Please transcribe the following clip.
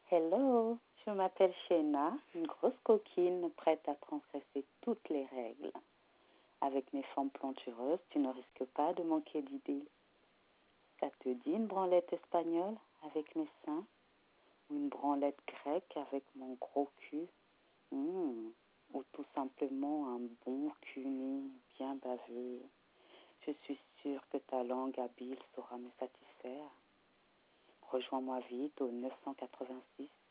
Hello, je m'appelle Shena, une grosse coquine prête à transgresser toutes les règles. Avec mes formes plantureuses, tu ne risques pas de manquer d'idées. Ça te dit une branlette espagnole avec mes seins ou une branlette grecque avec mon gros cul? Ou tout simplement un bon cul nu bien baveux. Je suis sûre que ta langue habile saura me satisfaire. Rejoins-moi vite au 986